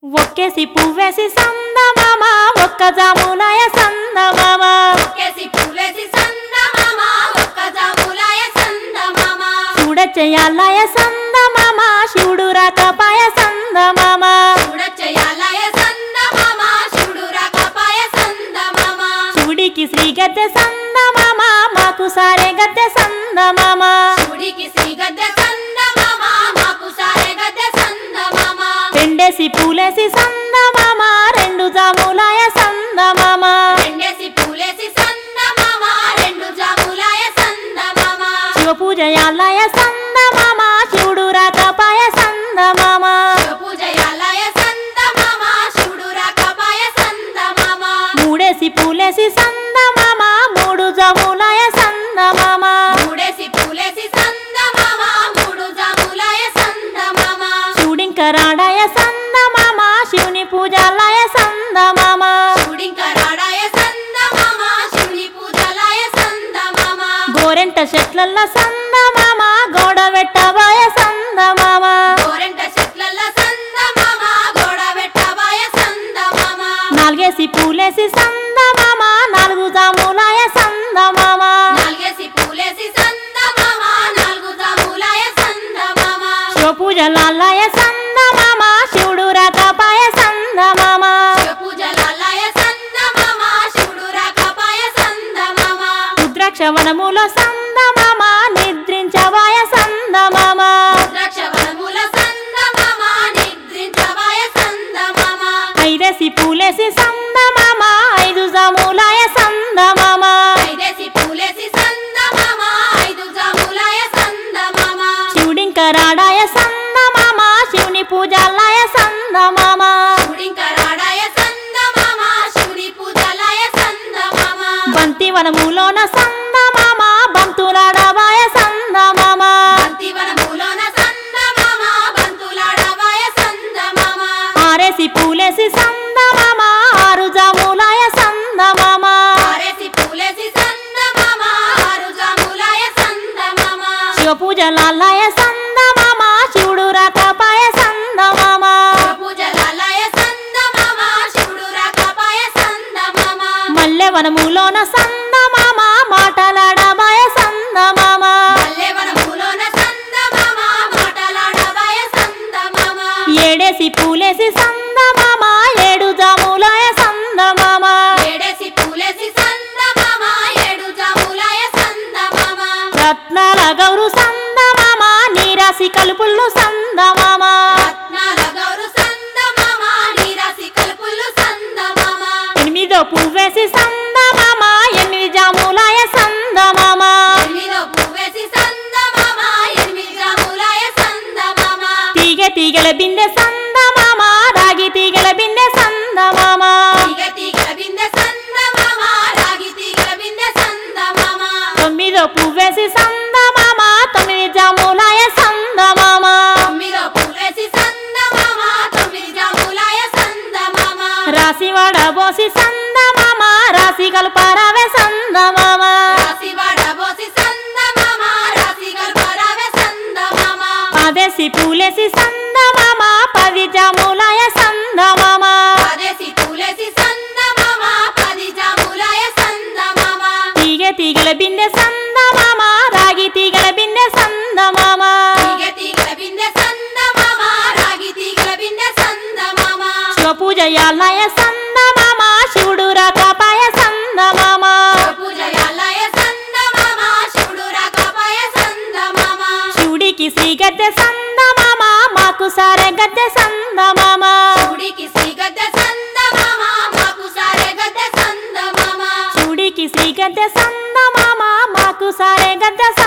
ఒక్కేసి పువ్వేసి సందమామ ఒక్క జాములాయ సందమామ ఒక్కేసి పువ్వేసి సందమామ ఒక్క జాములాయ సందమామ చూడచ్చేయాలాయ సందమామ శివుడు రాకపాయ సందమామ చూడచ్చేయాలాయ సందమామ శివుడు రాకపాయ సందమామ శివుడికి శ్రీ గద్దె సందమామ మాకు సారే గద్దె సందమామ శివుడికి శ్రీ గద్దె సందమామ మాకు సారే గద్దె సందమామ రెండేసి పూలేసి సందమామ రెండు జాములాయ సందమామ రెండేసి పూలేసి సందమామ రెండు జాములాయ సందమామ శివ పూజయాలాయ సందమామ శివుడు రాకపాయ సందమామ పూజయాలాయ సందమామ శివుడు రాకపాయ సందమామ మూడేసి పూలేసి సందమామ మూడు జాములాయ సందమామ మూడేసి పూలేసి సందమామ మూడు జాములాయ సందమామ శివుడింక రాడాయ సందమామ శివుని పూజాలాయ సందమామ శివుడింక రాడాయ సందమామ శివుని పూజలాయ సందమామ గోరెంట చెట్లల్ల సందమామ గోడ వెట్టబాయ సందమామ గోరెంట చెట్లల్ల సందమామ గోడ వెట్టబాయ సందమామ నాలుగేసి పూలేసి సందమామ నాలుగు జాములాయ సందమామ నాలుగేసి పూలేసి సందమామ నాలుగు జాములాయ సందమామ శివ పూజలాలాయ సందమామ శివుడు రాకపాయ సందమామ పూజలాయ సందమామ శివుడు రాకపాయ సందమామ రుద్రాక్ష వనములో సందమామ నిద్రించవాయ సందమామ ద్రాక్షవనముల సందమామ నిద్రించవాయ సందమామ ఐదేసి పూలేసి సందమామ ఐదు జాములాయ సందమామ ఐదేసి పూలేసి సందమామ ఐదు జాములాయ సందమామ శివుడింక రాడాయ సందమామ శివుని పూజాలాయ సందమామ శివుడింక రాడాయ సందమామ శివుడి పూజలాయ సందమామ బంతి వనములోన సందమామ బంతులాడవాయ సందమామ బంతివనములోన సందమామ బంతులాడవాయ సందమామ ఆరేసి పూలేసి సందమామ ఆరు జాములాయ సందమామ ఆరేసి పూలేసి సందమామ ఆరు జాములాయ సందమామ శివ పూజలాలాయ సందమామ శివుడు రాకపాయ సందమామ పూజలాయ సందమామ శివుడు రాకపాయ సందమామ మల్లె వనములోన సందమామ మాటలాడబాయ సందమామ మల్లెవనములోన సందమామ మాటలాడవాయ సందమామ ఏడేసి పూలేసి సందమామ ఏడు జాములాయ సందమామ ఏడేసి పూలేసి సందమామ ఏడు జాములాయ సందమామ రత్నాల గౌరు సందమామ నీరాసి కలుపుళ్ళు సందమామ రత్నాల గౌరు సందమామ నీరాసి కలుపులు సందమామ ఎనిమిదో పువ్వేసి సందమామ ఎనిమిది జాములాయ సందమామ ఎనిమిదో పువ్వేసి సందమామ ఎనిమిది జాములాయ సందమామ తీగల బిందె సందమామ రాగి తీగల బిందె సందమామ తీగ తీగల బిందె సందమామ రాగి తీగల బిందె సందమామ తొమ్మిదో పువ్వేసి సందమామ తొమ్మిది జాములాయ సందమామ తొమ్మిదో పువ్వేసి సందమామ తొమ్మిది జాములాయ సందమామ రాసి వడబోసి సందమామ రాసి కల్పారావే సందమామ రాసి వడబోసి సందమామ రాసి గల్పరావే సందమామ పదేసి పూలేసి సందమామ పది జాములాయ సందమామ పదేసి పూలేసి సందమామ పది జాములాయ సందమామ తీగల బిందె సందమామ రాగి తీగల బిందె సందమామ తీగ తీగల బిందె సందమామ రాగి తీగల బిందె సందమామ శివ పూజయాలాయ సందమామ శివుడు రాకపాయ సందమామ పూజయాలాయ సందమామ శివుడు రాకపాయ సందమామ శివుడికి శ్రీ గద్దె సందమామ మాకు సారే గద్దె సందమామ శివుడికి శ్రీ గద్దె సందమామ మాకు సారే గద్దె సందమామ శివుడికి శ్రీ గద్దె సందమామ మాకు సారే గద్దె